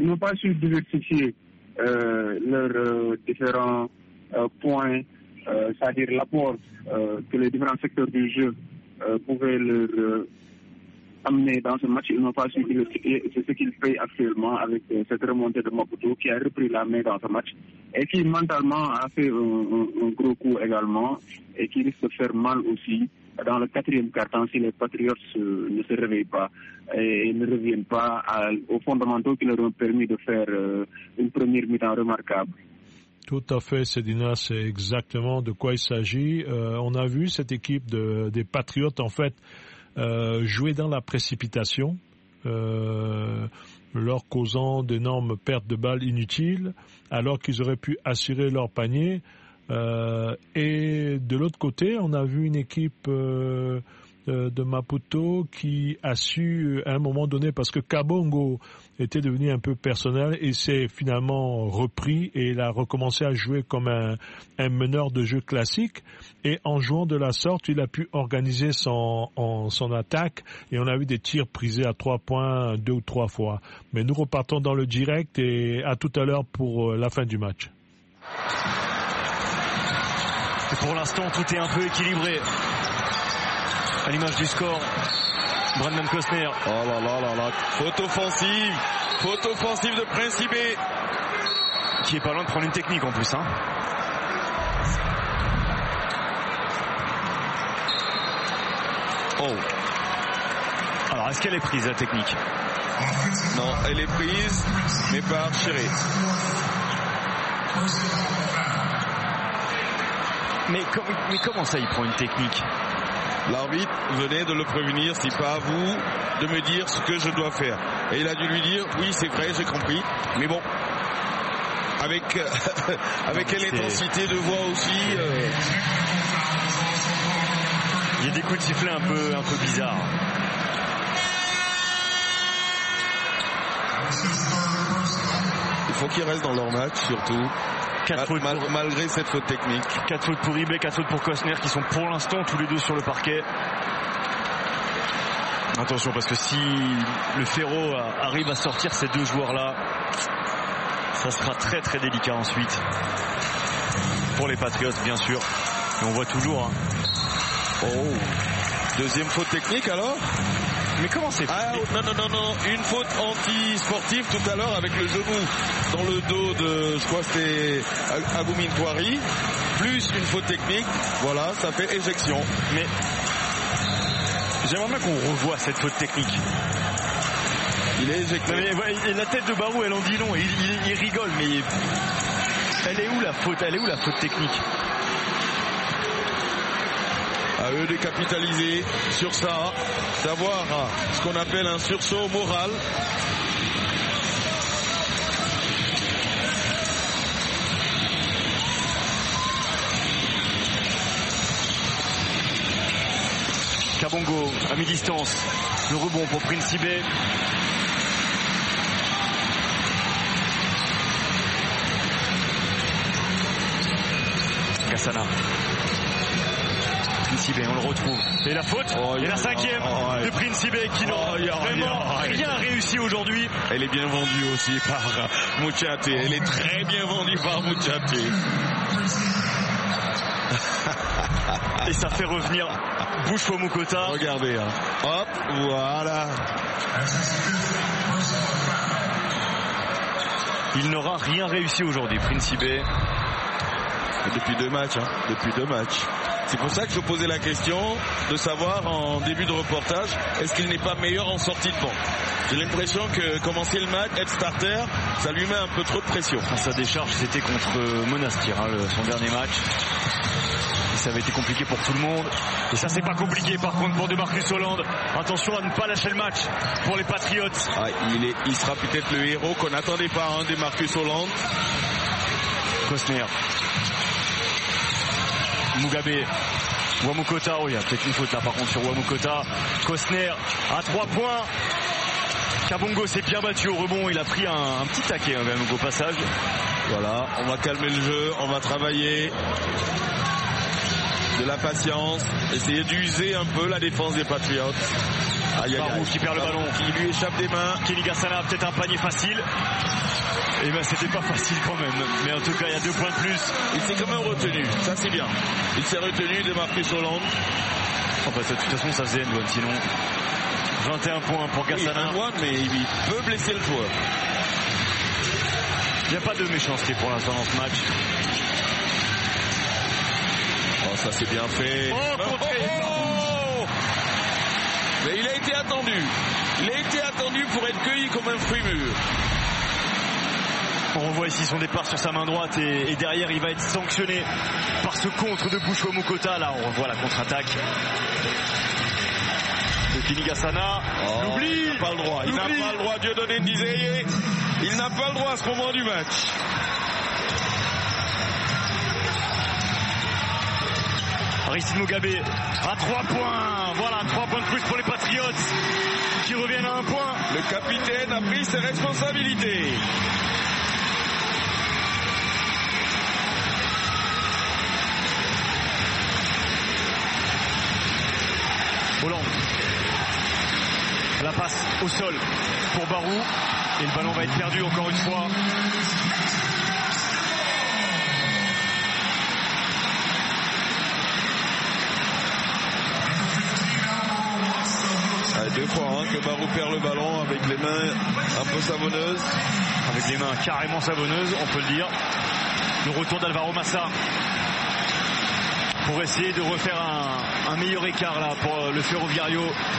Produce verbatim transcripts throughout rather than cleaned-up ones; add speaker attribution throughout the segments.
Speaker 1: ils n'ont pas su diversifier euh, leurs euh, différents euh, points, euh, c'est-à-dire l'apport euh, que les différents secteurs du jeu euh, pouvaient leur euh, amener dans ce match. Ils n'ont pas su diversifier, c'est ce qu'ils payent actuellement avec euh, cette remontée de Maputo qui a repris la main dans ce match et qui mentalement a fait un, un, un gros coup également et qui risque de faire mal aussi dans le quatrième quart-temps si les Patriots euh, ne se réveillent pas et ne reviennent pas à, aux fondamentaux qui leur ont permis de faire euh, une première mi-temps remarquable.
Speaker 2: Tout à fait, Sedina, c'est exactement de quoi il s'agit. Euh, on a vu cette équipe de, des Patriots, en fait, euh, jouer dans la précipitation, euh, leur causant d'énormes pertes de balles inutiles, alors qu'ils auraient pu assurer leur panier. Euh, et de l'autre côté, on a vu une équipe euh, de, de Maputo qui a su, à un moment donné, parce que Kabongo était devenu un peu personnel et s'est finalement repris et il a recommencé à jouer comme un, un meneur de jeu classique. Et en jouant de la sorte, il a pu organiser son, en, son attaque et on a vu des tirs prisés à trois points deux ou trois fois. Mais nous repartons dans le direct et à tout à l'heure pour la fin du match.
Speaker 3: Et pour l'instant, tout est un peu équilibré. À l'image du score, Brandon Costner.
Speaker 4: Oh là là là là, faute offensive, faute offensive de Principe.
Speaker 3: Qui est pas loin de prendre une technique en plus, hein.
Speaker 4: Oh.
Speaker 3: Alors, est-ce qu'elle est prise, la technique?
Speaker 4: Non, elle est prise, mais par Chéré.
Speaker 3: Mais, com- mais comment ça, il prend une technique?
Speaker 4: L'arbitre venait de le prévenir, c'est pas à vous de me dire ce que je dois faire. Et il a dû lui dire, oui c'est vrai, j'ai compris, mais bon, avec, avec quelle c'est... intensité de voix aussi. Euh...
Speaker 3: Il y a des coups de sifflet un peu, un peu bizarres.
Speaker 4: Il faut qu'ils restent dans leur match surtout.
Speaker 3: Quatre fautes
Speaker 4: mal,
Speaker 3: pour...
Speaker 4: malgré cette faute technique.
Speaker 3: Quatre fautes pour Ribé, quatre fautes pour Costner qui sont pour l'instant tous les deux sur le parquet. Attention parce que si le Ferro arrive à sortir ces deux joueurs-là, ça sera très très délicat ensuite. Pour les Patriots bien sûr. Et on voit toujours. Hein.
Speaker 4: Oh. Deuxième faute technique alors?
Speaker 3: Mais comment c'est fait?
Speaker 4: Ah, non, non, non, non, une faute anti-sportive tout à l'heure avec le genou dans le dos de, je crois que c'était Agoumin Touari, plus une faute technique, voilà, ça fait éjection.
Speaker 3: Mais j'aimerais bien qu'on revoie cette faute technique.
Speaker 4: Il est éjecté.
Speaker 3: Mais, la tête de Barou, elle en dit long, il, il, il rigole, mais elle est où la faute, elle est où la faute technique?
Speaker 4: À eux de capitaliser sur ça, d'avoir ce qu'on appelle un sursaut moral.
Speaker 3: Kabongo à mi-distance, le rebond pour Principe. Kassana. Principe, on le retrouve. Et la faute, oh, et la cinquième oh, oh, de Principe qui n'a oh, vraiment oh, rien réussi aujourd'hui.
Speaker 4: Elle est bien vendue aussi par Muchate. Elle est très bien vendue par Muchate.
Speaker 3: Et ça fait revenir Bouchefo Mukota.
Speaker 4: Regardez, hein. Hop, voilà.
Speaker 3: Il n'aura rien réussi aujourd'hui, Principe.
Speaker 4: Depuis deux matchs, hein. Depuis deux matchs. C'est pour ça que je posais la question de savoir en début de reportage, est-ce qu'il n'est pas meilleur en sortie de banc? J'ai l'impression que commencer le match, être starter, ça lui met un peu trop de pression.
Speaker 3: Sa décharge, c'était contre Monastir, hein, le, son dernier match. Et ça avait été compliqué pour tout le monde. Et ça, c'est pas compliqué par contre pour Demarcus Hollande. Attention à ne pas lâcher le match pour les Patriots.
Speaker 4: Ah, il, est, il sera peut-être le héros qu'on n'attendait pas, hein, Demarcus Hollande.
Speaker 3: Costner. Mugabe, Wamukota, oh il y a peut-être une faute là par contre sur Wamukota. Costner à trois points. Kabongo s'est bien battu au rebond, il a pris un, un petit taquet hein, quand même au passage.
Speaker 4: Voilà, on va calmer le jeu, on va travailler. De la patience, essayer d'user un peu la défense des Patriots. Aïe, aïe,
Speaker 3: Barou
Speaker 4: aïe.
Speaker 3: qui perd le ballon.
Speaker 4: Qui lui échappe des mains.
Speaker 3: Kenny Gassana a peut-être un panier facile. Et ben c'était pas facile quand même. Mais en tout cas, il y a deux points de plus.
Speaker 4: Il s'est quand même retenu. Ça, c'est bien. Il s'est retenu de Marcus Hollande.
Speaker 3: Enfin, de toute façon, ça faisait une sinon. vingt et un points pour Gassana.
Speaker 4: Oui, un mais il peut blesser le joueur.
Speaker 3: Il n'y a pas de méchanceté pour l'instant dans ce match.
Speaker 4: Oh, ça c'est bien fait.
Speaker 3: Oh, contré.
Speaker 4: Oh, oh. Mais il a été attendu. Il a été attendu pour être cueilli comme un fruit mûr.
Speaker 3: On revoit ici son départ sur sa main droite et, et derrière il va être sanctionné par ce contre de Bouchou Mukota. Là on revoit la contre-attaque de Kenny Gassana.
Speaker 4: Oh,
Speaker 3: L'oubli.
Speaker 4: il n'a pas le droit. Il n'a pas le droit. Dieudonné Ndizeye. Il n'a pas le droit à ce moment du match.
Speaker 3: Aristide Mugabe à trois points. Voilà, trois points de plus pour les Patriotes qui reviennent à un point.
Speaker 4: Le capitaine a pris ses responsabilités.
Speaker 3: Hollande. La passe au sol pour Barou. Et le ballon va être perdu encore une fois.
Speaker 4: Ah, deux fois hein, que Barou perd le ballon avec les mains un peu savonneuses.
Speaker 3: Avec les mains carrément savonneuses, on peut le dire. Le retour d'Alvaro Massa pour essayer de refaire un, un meilleur écart là pour le Ferroviario.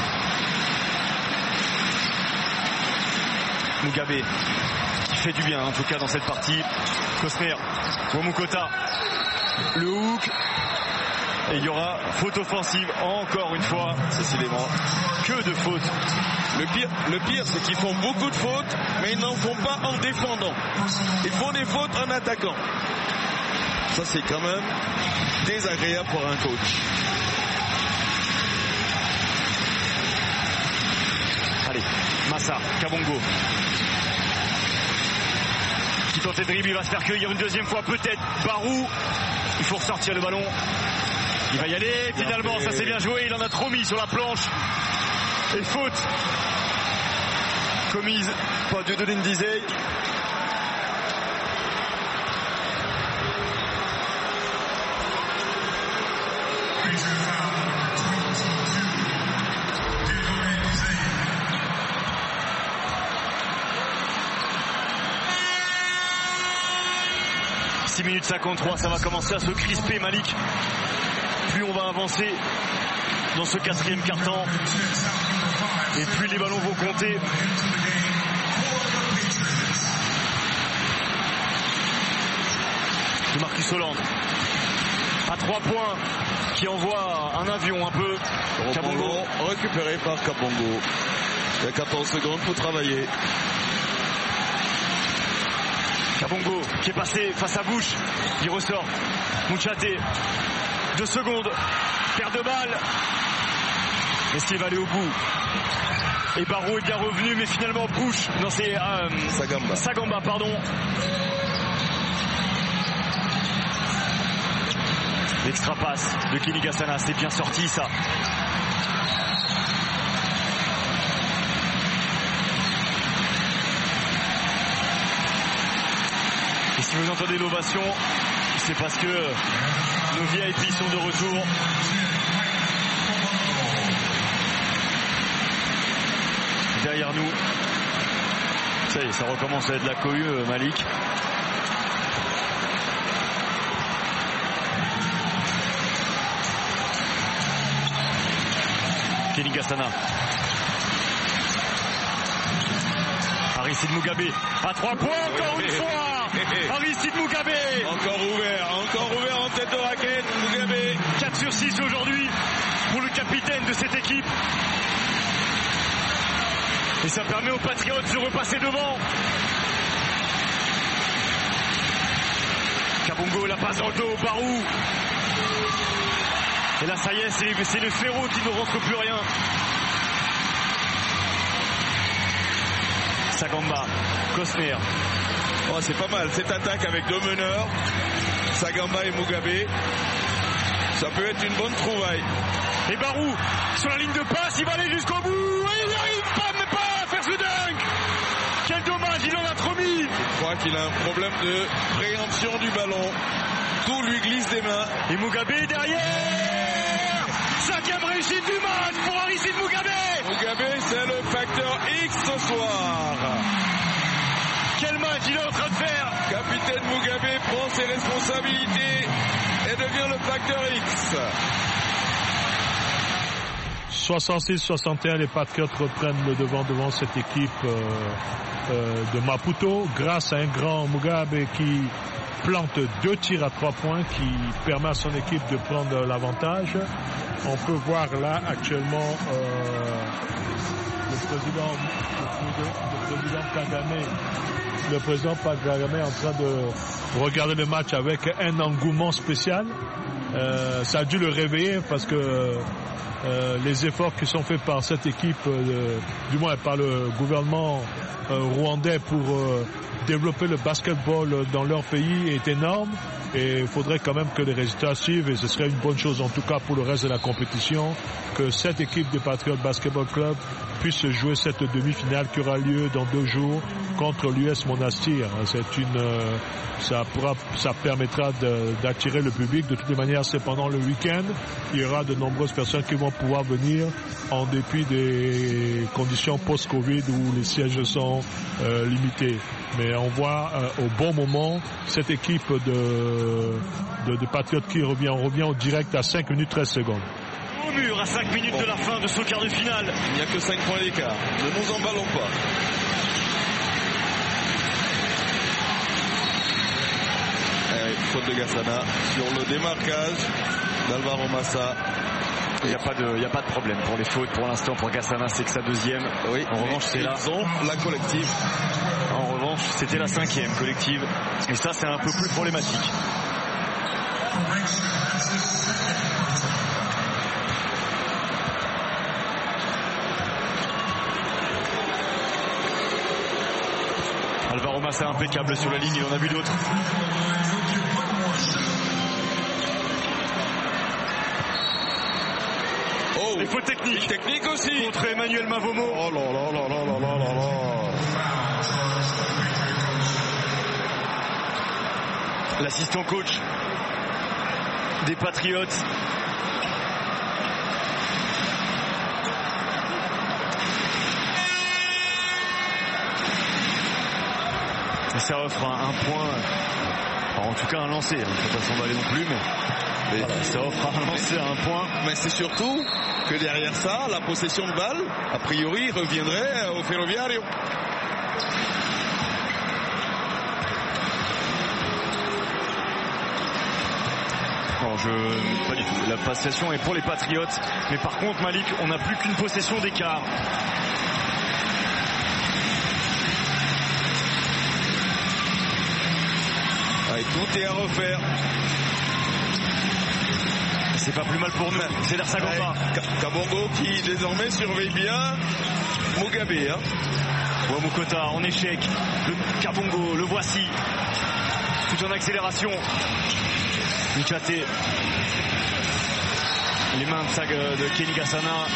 Speaker 3: Mugabe qui fait du bien en tout cas dans cette partie. Cosner, Mukota, le hook. Et il y aura faute offensive encore une fois.
Speaker 4: Précisément.
Speaker 3: Que de fautes.
Speaker 4: Le pire, le pire c'est qu'ils font beaucoup de fautes, mais ils n'en font pas en défendant. Ils font des fautes en attaquant. Ça c'est quand même désagréable pour un coach.
Speaker 3: Allez, Massa, Kabongo. Qui tente de dribble, il va se faire cueillir une deuxième fois peut-être. Barou, il faut ressortir le ballon. Il va y aller, finalement, ça s'est bien joué, il en a trop mis sur la planche. Et faute commise par Dieudonné Ndizeye. six minutes cinquante-trois, ça va commencer à se crisper, Malik. Plus on va avancer dans ce quatrième quart-temps et plus les ballons vont compter. De Marcus Hollande à trois points qui envoie un avion un peu.
Speaker 4: Kabongo récupéré par Kabongo. Il y a quatorze secondes pour travailler.
Speaker 3: Kabongo qui est passé face à Bouche, il ressort. Mouchaté, deux secondes, perte de balle. Est-ce qu'il va aller au bout? Et Barou est bien revenu, mais finalement Bouche, non c'est euh,
Speaker 4: Sagamba.
Speaker 3: Sagamba, pardon. L'extra passe de Kenny Gassana, c'est bien sorti ça. Et si vous entendez l'ovation, c'est parce que nos V I P sont de retour. Derrière nous. Ça y est, ça recommence à être la cohue, Malik. Kenny Gassana. Aristide Mugabe à trois points encore une fois. Aristide Mugabe.
Speaker 4: Encore ouvert, encore ouvert en tête de raquette. Mugabe.
Speaker 3: quatre sur six aujourd'hui pour le capitaine de cette équipe. Et ça permet aux Patriotes de repasser devant. Kabongo, la passe dans le dos, Barou. Et là, ça y est, c'est, c'est le Ferro qui ne rentre plus rien. Sagamba, Cosner.
Speaker 4: Oh, c'est pas mal, cette attaque avec deux meneurs, Sagamba et Mugabe. Ça peut être une bonne trouvaille.
Speaker 3: Et Barou, sur la ligne de passe, il va aller jusqu'au bout.
Speaker 4: voit qu'il a un problème de préemption du ballon. Tout lui glisse des mains.
Speaker 3: Et Mugabe derrière. Cinquième réussite du match pour Aristide Mugabe.
Speaker 4: Mugabe, c'est le facteur X ce soir.
Speaker 3: Quel match il est en train de faire.
Speaker 4: Capitaine Mugabe prend ses responsabilités et devient le facteur X.
Speaker 2: soixante-six soixante et un, les Patriots reprennent le devant devant cette équipe euh, euh, de Maputo grâce à un grand Mugabe qui plante deux tirs à trois points qui permet à son équipe de prendre l'avantage. On peut voir là actuellement euh, le président le président Kagame le président Kagame est en train de regarder le match avec un engouement spécial. Euh, ça a dû le réveiller parce que Euh, les efforts qui sont faits par cette équipe, euh, du moins par le gouvernement euh, rwandais pour euh, développer le basketball dans leur pays est énorme et il faudrait quand même que les résultats suivent et ce serait une bonne chose en tout cas pour le reste de la compétition que cette équipe des Patriots Basketball Club puisse jouer cette demi-finale qui aura lieu dans deux jours contre l'U S Monastir. C'est une, euh, ça pourra, ça permettra de, d'attirer le public. De toutes les manières, c'est pendant le week-end. Il y aura de nombreuses personnes qui vont pouvoir venir en dépit des conditions post-Covid où les sièges sont euh, limités. Mais on voit euh, au bon moment cette équipe de, de, de Patriots qui revient. On revient au direct à cinq minutes treize secondes.
Speaker 3: Au mur à cinq minutes bon. de la fin de ce quart de finale.
Speaker 4: Il n'y a que cinq points d'écart. Ne nous emballons pas. Allez, faute de Gassana sur le démarquage d'Alvaro Massa.
Speaker 3: Il n'y a pas de, il n'y a pas de problème pour les fautes pour l'instant pour Gassana, c'est que sa deuxième.
Speaker 4: Oui,
Speaker 3: en revanche, c'est là.
Speaker 4: Ils ont la collective.
Speaker 3: En revanche, c'était la cinquième collective. Et ça, c'est un peu plus problématique. Alvaro Massa impeccable sur la ligne, il en a vu d'autres.
Speaker 4: Oh,
Speaker 3: les fautes techniques.
Speaker 4: Technique aussi.
Speaker 3: Contre Emmanuel Mavomo.
Speaker 4: Oh là là là là là là là là.
Speaker 3: L'assistant coach des Patriotes. Et ça offre un, un point, alors en tout cas un lancer, il ne faut pas s'emballer non plus, mais, mais voilà, ça offre un lancer à un point.
Speaker 4: Mais c'est surtout que derrière ça, la possession de balle, a priori, reviendrait au Ferroviario.
Speaker 3: Non, je, pas du tout. La possession est pour les Patriotes, mais par contre, Malik, on n'a plus qu'une possession d'écart.
Speaker 4: Et tout est à refaire.
Speaker 3: C'est pas plus mal pour nous. C'est l'air Sagamba.
Speaker 4: Kabongo qui désormais surveille bien Mugabe. Hein.
Speaker 3: Wamukota en échec. Le Kabongo, le voici. Tout en accélération. Michate. Les mains de, Sag, de Kenny Gassana.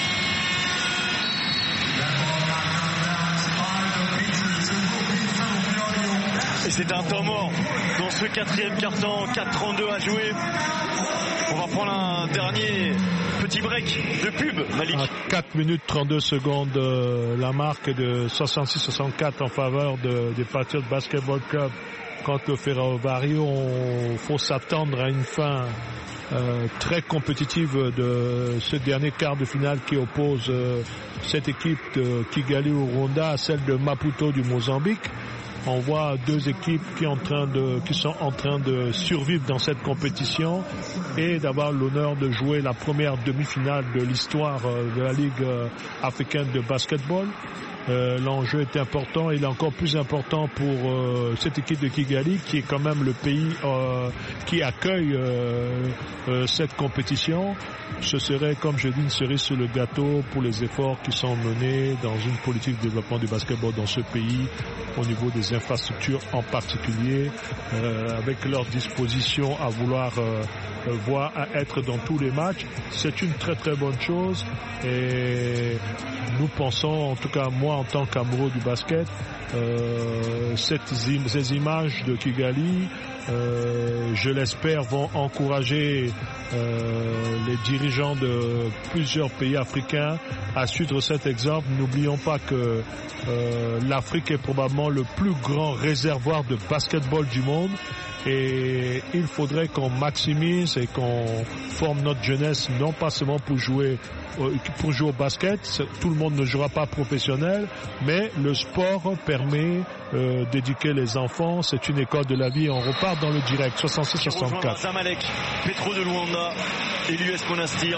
Speaker 3: Et c'est un temps mort dans ce quatrième quart-temps, quatre trente-deux à jouer. On va prendre un dernier petit break de pub, Malik.
Speaker 2: À quatre minutes trente-deux secondes, euh, la marque de soixante-six soixante-quatre en faveur de, des Patriots Basketball Club contre le Ferroviario. Il faut s'attendre à une fin euh, très compétitive de ce dernier quart de finale qui oppose euh, cette équipe de Kigali au Rwanda à celle de Maputo du Mozambique. On voit deux équipes qui, en train de, qui sont en train de survivre dans cette compétition et d'avoir l'honneur de jouer la première demi-finale de l'histoire de la Ligue africaine de basketball. Euh, l'enjeu est important et il est encore plus important pour euh, cette équipe de Kigali qui est quand même le pays euh, qui accueille euh, euh, cette compétition. Ce serait, comme je dis, une cerise sur le gâteau pour les efforts qui sont menés dans une politique de développement du basketball dans ce pays au niveau des infrastructures en particulier, euh, avec leur disposition à vouloir euh, voir à être dans tous les matchs. C'est une très très bonne chose et nous pensons, en tout cas moi moi, en tant qu'amoureux du basket, euh, cette, ces images de Kigali, euh, je l'espère, vont encourager euh, les dirigeants de plusieurs pays africains à suivre cet exemple. N'oublions pas que euh, l'Afrique est probablement le plus grand réservoir de basketball du monde. Et il faudrait qu'on maximise et qu'on forme notre jeunesse, non pas seulement pour jouer, pour jouer au basket. Tout le monde ne jouera pas professionnel, mais le sport permet euh, d'éduquer les enfants. C'est une école de la vie et on repart dans le direct. soixante-six soixante-quatre.
Speaker 3: Zamalek, Petro de Luanda et l'U S Monastir.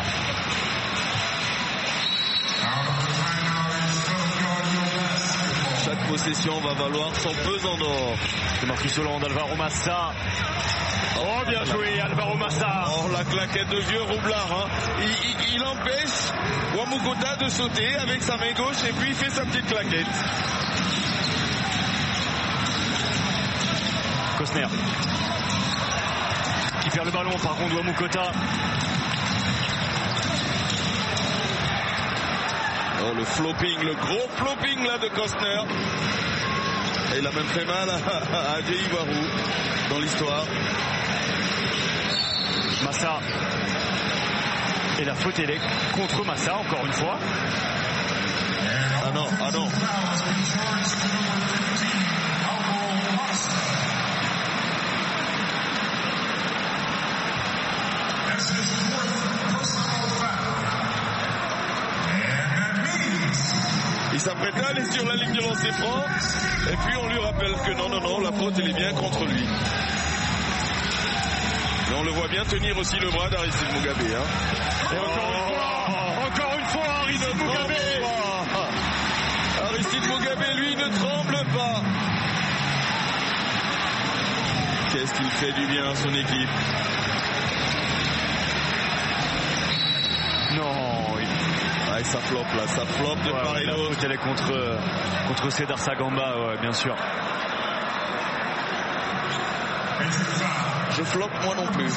Speaker 4: Chaque possession va valoir son pesant d'or.
Speaker 3: C'est Marcus Hollande, Alvaro Massa. Oh, bien joué, Alvaro Massa.
Speaker 4: Oh, la claquette de vieux roublard. Hein. Il, il, il empêche Wamukota de sauter avec sa main gauche et puis il fait sa petite claquette.
Speaker 3: Cosner qui perd le ballon, par contre Wamukota.
Speaker 4: Oh, le flopping, le gros flopping là de Costner. Et il a même fait mal à, à Adjei Barou dans l'histoire.
Speaker 3: Massa. Et la faute elle est contre Massa encore une fois.
Speaker 4: Ah non, ah non. Il s'apprêtait à aller sur la ligne de lancer franc et puis on lui rappelle que non, non, non, la faute elle est bien contre lui. Et on le voit bien tenir aussi le bras d'Aristide Mugabe. Hein.
Speaker 3: Et encore une fois, encore une fois Aristide Mugabe.
Speaker 4: Aristide Mugabe, lui, ne tremble pas. Qu'est-ce qu'il fait du bien à son équipe.
Speaker 3: Non, oui.
Speaker 4: Ouais, ça floppe là, ça floppe de
Speaker 3: ouais,
Speaker 4: part et
Speaker 3: la
Speaker 4: d'autre.
Speaker 3: faute elle est contre, contre Cedar Sagamba, ouais, bien sûr.
Speaker 4: Je floppe moi non plus.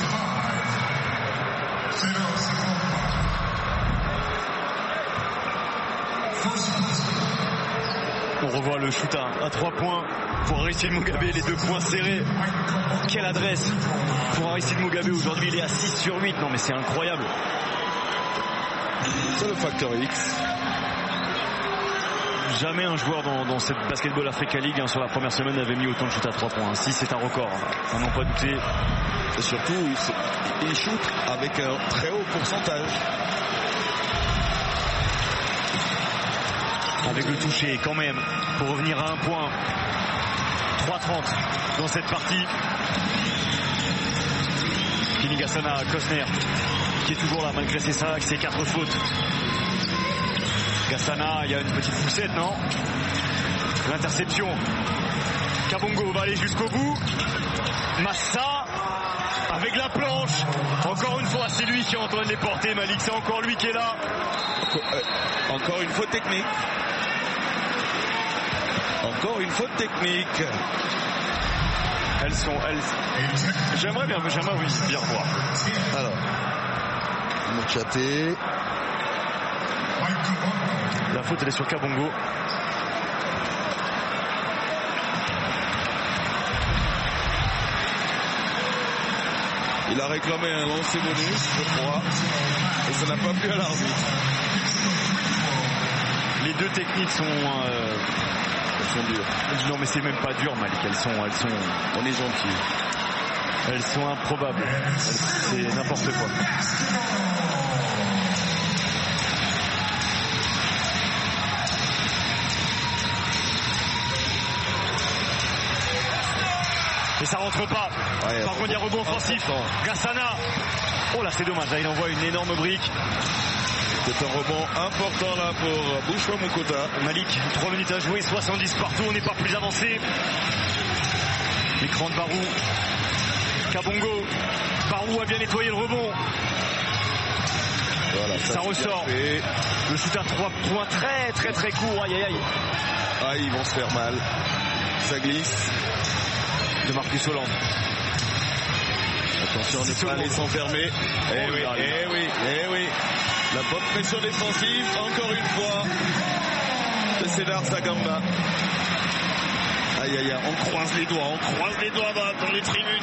Speaker 3: On revoit le shoot à, à trois points pour Aristide Mugabe, les deux points serrés. Quelle adresse pour Aristide Mugabe aujourd'hui, il est à six sur huit. Non mais c'est incroyable.
Speaker 4: C'est le facteur X.
Speaker 3: Jamais un joueur dans, dans cette Basketball Africa League hein, sur la première semaine n'avait mis autant de shoot à trois points. Si c'est un record, on n'en pas douté.
Speaker 4: Et surtout, il, il shoot avec un très haut pourcentage.
Speaker 3: Avec le toucher quand même, pour revenir à un point. trois trente dans cette partie. Kinigasana, Cosner, qui est toujours là malgré ses sacs, ses quatre fautes. Gassana, il y a une petite poussette, non? L'interception. Kabongo va aller jusqu'au bout. Massa avec la planche. Encore une fois, c'est lui qui est en train de les porter, Malik. C'est encore lui qui est là.
Speaker 4: Encore une faute technique. Encore une faute technique.
Speaker 3: Elles sont... Elles... J'aimerais bien, j'aimerais oui, bien revoir.
Speaker 4: Alors, Mouchaté.
Speaker 3: La faute, elle est sur Kabongo.
Speaker 4: Il a réclamé un lancer bonus, je crois, et ça n'a pas plu à l'arbitre.
Speaker 3: Les deux techniques sont... Euh...
Speaker 4: Elles sont dures.
Speaker 3: Non mais c'est même pas dur, Malik. Elles sont... Elles sont...
Speaker 4: On est gentil.
Speaker 3: Elles sont improbables. C'est n'importe quoi. Et ça rentre pas. Ouais, par contre, il y a rebond offensif. Gassana. Oh là, c'est dommage. Là, il envoie une énorme brique.
Speaker 4: C'est un rebond important là pour Bouchwa Mukota.
Speaker 3: Malik, trois minutes à jouer, soixante-dix partout. On n'est pas plus avancé. L'écran de Barou. Kabongo. Barou a bien nettoyé le rebond.
Speaker 4: Voilà, ça,
Speaker 3: ça ressort. Le shoot à trois points très très très court. Aïe aïe aïe.
Speaker 4: Ah, ils vont se faire mal. Ça glisse.
Speaker 3: De Marcus Hollande.
Speaker 4: Attention, on n'est pas allé s'enfermer. Eh oui, eh oui, eh oui. La bonne pression défensive, encore une fois. de Cédar Sagamba. Aïe aïe aïe, on croise les doigts, on croise les doigts dans, dans les tribunes.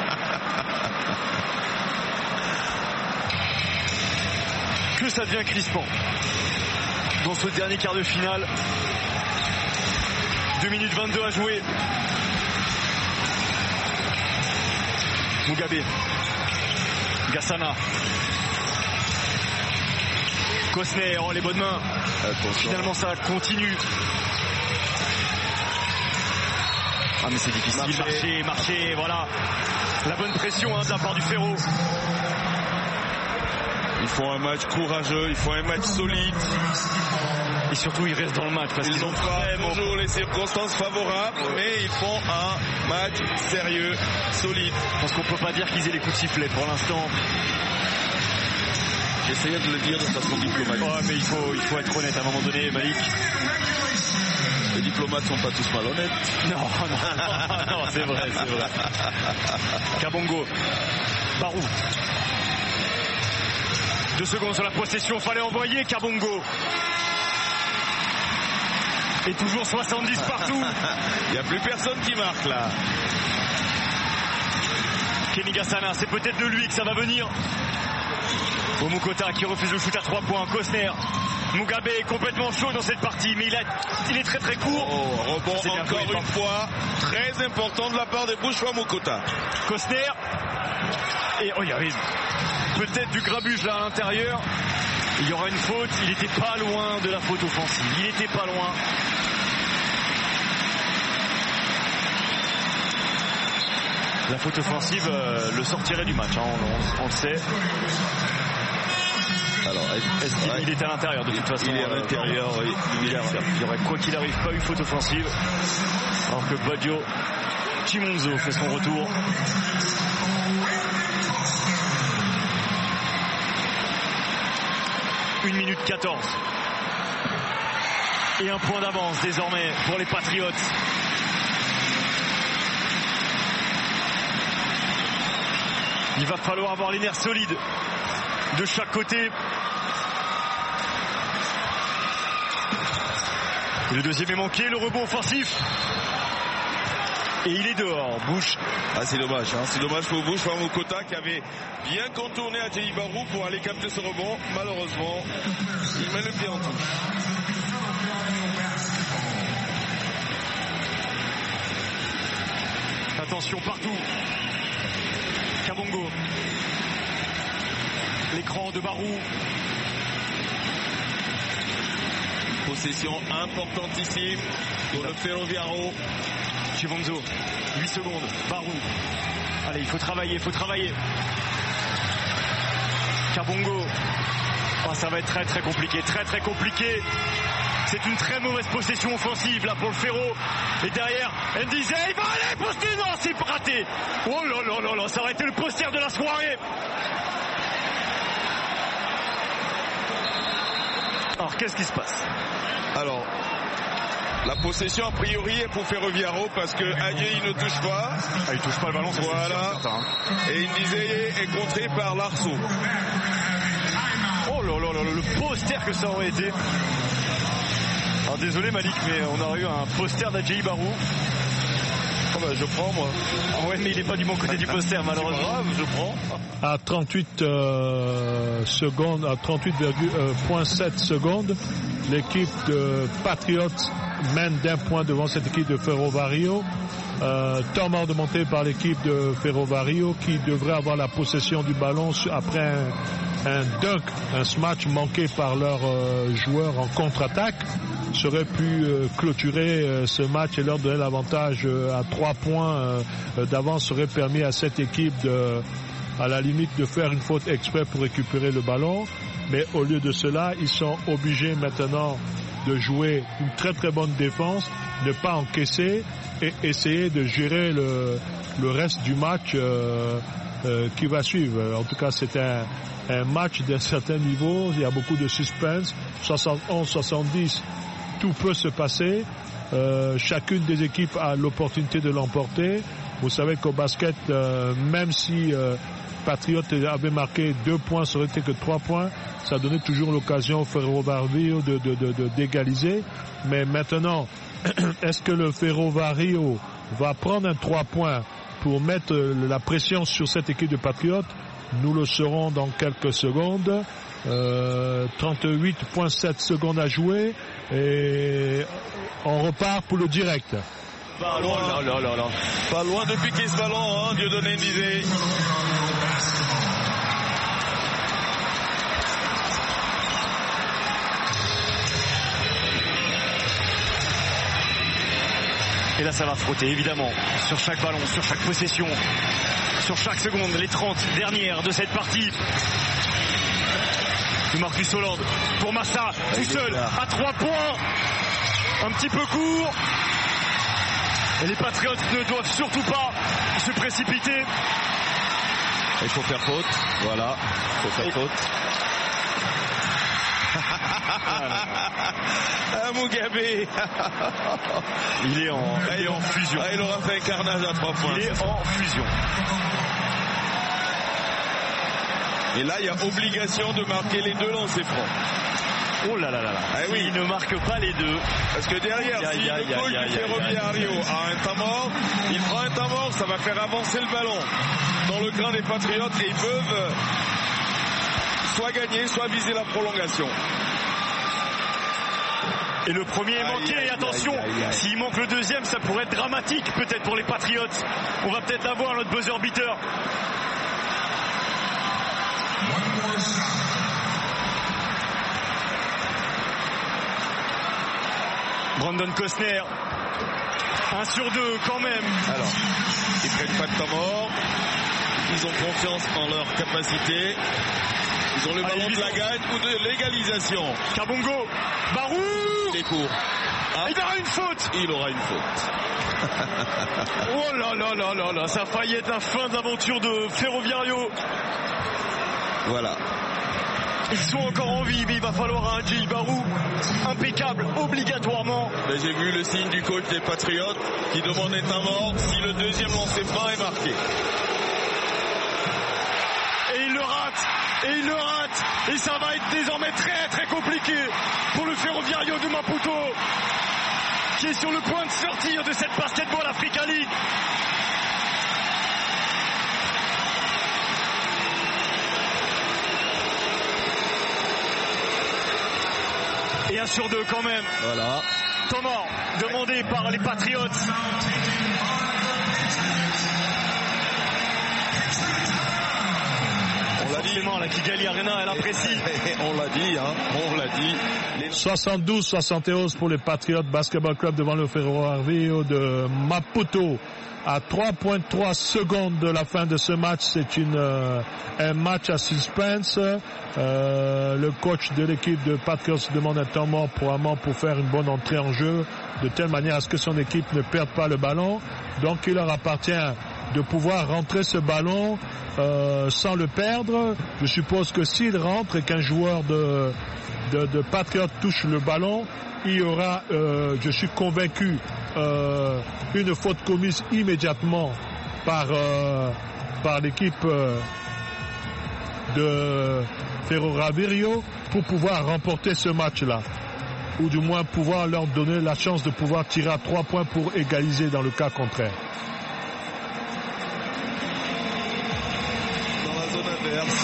Speaker 3: Que ça devient crispant dans ce dernier quart de finale. deux minutes vingt-deux à jouer. Mugabe, Gassana, Cosner, oh les bonnes mains. Attention. Finalement ça continue. Ah mais c'est difficile, marcher, marcher, marcher, voilà. La bonne pression hein, de la part du Ferro.
Speaker 4: Il faut un match courageux, il faut un match solide.
Speaker 3: Et surtout ils restent dans le match parce
Speaker 4: ils
Speaker 3: qu'ils
Speaker 4: n'ont pas toujours les circonstances favorables, mais ils font un match sérieux, solide.
Speaker 3: Parce qu'on ne peut pas dire qu'ils aient les coups de sifflet pour l'instant.
Speaker 4: J'essayais de le dire de façon diplomatique.
Speaker 3: Ouais, mais il faut, il faut être honnête à un moment donné, Malik.
Speaker 4: Les diplomates sont pas tous malhonnêtes.
Speaker 3: Non, non, non, c'est vrai, c'est vrai. Kabongo, Barou. Deux secondes sur la possession, fallait envoyer Kabongo. Et toujours soixante-dix partout.
Speaker 4: Il n'y a plus personne qui marque là.
Speaker 3: Kenny Gassana, c'est peut-être de lui que ça va venir. Omukota qui refuse le shoot à trois points. Cosner. Mugabe est complètement chaud dans cette partie, mais il, a, il est très très court.
Speaker 4: Oh, rebond encore une fois. Très important de la part de Bouchoua Mukota.
Speaker 3: Cosner. Et oh, il y arrive. Peut-être du grabuge là à l'intérieur. Il y aura une faute. Il n'était pas loin de la faute offensive. Il n'était pas loin. La faute offensive euh, le sortirait du match, hein, on, on, on le sait. Alors, est-ce qu'il ouais. il était à l'intérieur de toute façon?
Speaker 4: Il est à l'intérieur, euh, oui.
Speaker 3: Il, il y aurait quoi qu'il arrive pas eu faute offensive. Alors que Badio Chimonzo fait son retour. une minute quatorze. Et un point d'avance désormais pour les Patriotes. Il va falloir avoir les nerfs solides de chaque côté. Le deuxième est manqué, le rebond offensif. Et il est dehors, Bush.
Speaker 4: Ah c'est dommage, hein. C'est dommage pour Bush, pour Mukota qui avait bien contourné Adjei Barou pour aller capter ce rebond. Malheureusement, il met le pied en touche.
Speaker 3: Attention partout. Kabongo. L'écran de Barou.
Speaker 4: Possession importantissime pour le Ferroviaro.
Speaker 3: Chimonzo, huit secondes. Barou. Allez, il faut travailler, il faut travailler. Kabongo. Oh, ça va être très très compliqué, très très compliqué. C'est une très mauvaise possession offensive là pour le Ferro. Et derrière, Ndizé, il va aller poster. Non, c'est raté. Oh là là là là, ça aurait été le poster de la soirée. Alors qu'est-ce qui se passe?
Speaker 4: Alors, la possession a priori est pour Ferroviaro parce que Adjei ne touche pas.
Speaker 3: Ah, il touche pas le ballon, ça
Speaker 4: voilà.
Speaker 3: C'est certain.
Speaker 4: Et Ndizé est contré par Larceau.
Speaker 3: Oh là là là, le poster que ça aurait été. Alors désolé Malik, mais on aurait eu un poster d'Adjei Barou.
Speaker 4: Oh bah, je prends moi.
Speaker 3: Ah ouais, mais il n'est pas du bon côté du poster malheureusement.
Speaker 4: Grave, je prends.
Speaker 2: À trente-huit euh, secondes, à trente-huit virgule sept secondes, l'équipe de Patriots mène d'un point devant cette équipe de Ferrovario. Euh, temps mort de montée par l'équipe de Ferrovario qui devrait avoir la possession du ballon après un, un dunk, un smash manqué par leurs euh, joueurs en contre-attaque. Serait pu euh, clôturer euh, ce match et leur donner l'avantage euh, à trois points euh, d'avance, serait permis à cette équipe de, à la limite de faire une faute exprès pour récupérer le ballon. Mais au lieu de cela, ils sont obligés maintenant de jouer une très très bonne défense, ne pas encaisser et essayer de gérer le, le reste du match euh, euh, qui va suivre. En tout cas, c'est un, un match d'un certain niveau, il y a beaucoup de suspense, soixante et onze soixante-dix, tout peut se passer, euh, chacune des équipes a l'opportunité de l'emporter. Vous savez qu'au basket, euh, même si euh, Patriots avaient marqué deux points, ça aurait été que trois points. Ça donnait toujours l'occasion au Ferrovario de, de, de, de, d'égaliser. Mais maintenant, est-ce que le Ferrovario va prendre un trois points pour mettre la pression sur cette équipe de Patriots? Nous le saurons dans quelques secondes. Euh, trente-huit virgule sept secondes à jouer et on repart pour le direct.
Speaker 4: Pas loin, oh là là là. Pas loin de piquer ce ballon, hein, Dieudonné disait.
Speaker 3: Et là ça va frotter évidemment sur chaque ballon, sur chaque possession, sur chaque seconde, les trente dernières de cette partie. De Marcus Hollande pour Massa, tout seul, à trois points, un petit peu court. Et les Patriots ne doivent surtout pas se précipiter.
Speaker 4: Il faut faire faute, voilà, il faut faire Et... faute. Ah, Mugabe.
Speaker 3: Il est en, il est en fusion.
Speaker 4: Ah, il aura fait un carnage à trois points.
Speaker 3: Il est en fusion.
Speaker 4: Et là, il y a obligation de marquer les deux lancers francs.
Speaker 3: Oh là là là là.
Speaker 4: Ah oui.
Speaker 3: Il ne marque pas les deux.
Speaker 4: Parce que derrière, si le coach du Ferroviario a un temps mort, il prend un temps mort, ça va faire avancer le ballon dans le camp des Patriotes et ils peuvent soit gagner, soit viser la prolongation.
Speaker 3: Et le premier est manqué, aïe, aïe, et attention, aïe, aïe, aïe. S'il manque le deuxième, ça pourrait être dramatique peut-être pour les Patriotes. On va peut-être avoir notre buzzer beater. Brandon Costner, un sur deux quand même.
Speaker 4: Alors, ils prennent pas de temps mort, ils ont confiance en leur capacité, ils ont le ballon Allez, de la gagne ou de l'égalisation.
Speaker 3: Kabongo, Barou,
Speaker 4: il est court. Ah,
Speaker 3: il aura une faute.
Speaker 4: Il aura une faute.
Speaker 3: Oh là là là là là, ça a failli être la fin d'aventure de Ferroviario.
Speaker 4: Voilà.
Speaker 3: Ils sont encore en vie, mais il va falloir un Gilles Barou impeccable, obligatoirement.
Speaker 4: Mais j'ai vu le signe du coach des Patriotes qui demandait un mort si le deuxième lancer franc est marqué.
Speaker 3: Et il le rate, et il le rate, et ça va être désormais très très compliqué pour le Ferroviario de Maputo, qui est sur le point de sortir de cette Basketball Africa League. Et un sur deux quand même.
Speaker 4: Voilà.
Speaker 3: Temps mort demandé par les Patriots. On l'a dit, la Kigali Arena, elle apprécie.
Speaker 4: On l'a dit, hein. On l'a dit. Les...
Speaker 2: soixante-douze à soixante et onze pour les Patriots Basketball Club devant le Ferroviario de Maputo. À trois virgule trois secondes de la fin de ce match, c'est une, euh, un match à suspense. Euh, le coach de l'équipe de Patriots demande un temps mort probablement pour faire une bonne entrée en jeu, de telle manière à ce que son équipe ne perde pas le ballon. Donc il leur appartient de pouvoir rentrer ce ballon euh, sans le perdre. Je suppose que s'il rentre et qu'un joueur de, de, de Patriots touche le ballon, il y aura, euh, je suis convaincu, euh, une faute commise immédiatement par, euh, par l'équipe euh, de Ferroviario pour pouvoir remporter ce match-là. Ou du moins pouvoir leur donner la chance de pouvoir tirer à trois points pour égaliser dans le cas contraire.
Speaker 4: Dans la zone adverse.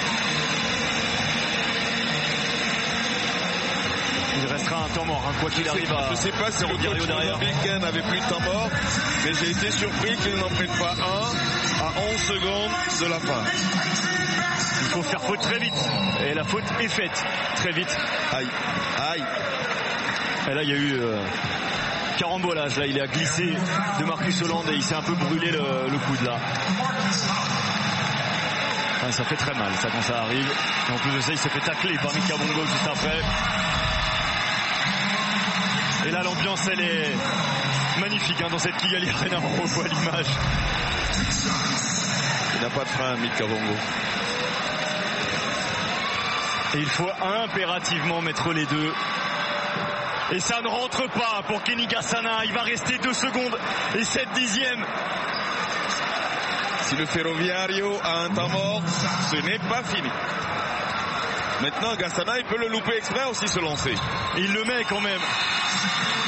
Speaker 3: Il restera un temps mort, hein, quoi qu'il arrive.
Speaker 4: Je ne sais pas si le coach américain n'avait plus de temps mort, mais j'ai été surpris qu'il n'en prenne pas un à onze secondes de la fin.
Speaker 3: Il faut faire faute très vite. Et la faute est faite très vite.
Speaker 4: Aïe, aïe.
Speaker 3: Et là, il y a eu euh, carambolage. Là, il a glissé de Marcus Hollande et il s'est un peu brûlé le, le coude là. Ouais, ça fait très mal, ça, quand ça arrive. Et en plus de ça, il s'est fait tacler par Mika Bongo juste après. Et là, l'ambiance, elle est magnifique hein, dans cette Kigali Arena. On revoit l'image.
Speaker 4: Il n'a pas de frein, Mika Bongo.
Speaker 3: Et il faut impérativement mettre les deux. Et ça ne rentre pas pour Kenny Gassana. Il va rester deux secondes et sept dixièmes.
Speaker 4: Si le Ferroviario a un temps mort, ce n'est pas fini. Maintenant, Gassana, il peut le louper exprès aussi se lancer.
Speaker 3: Et il le met quand même.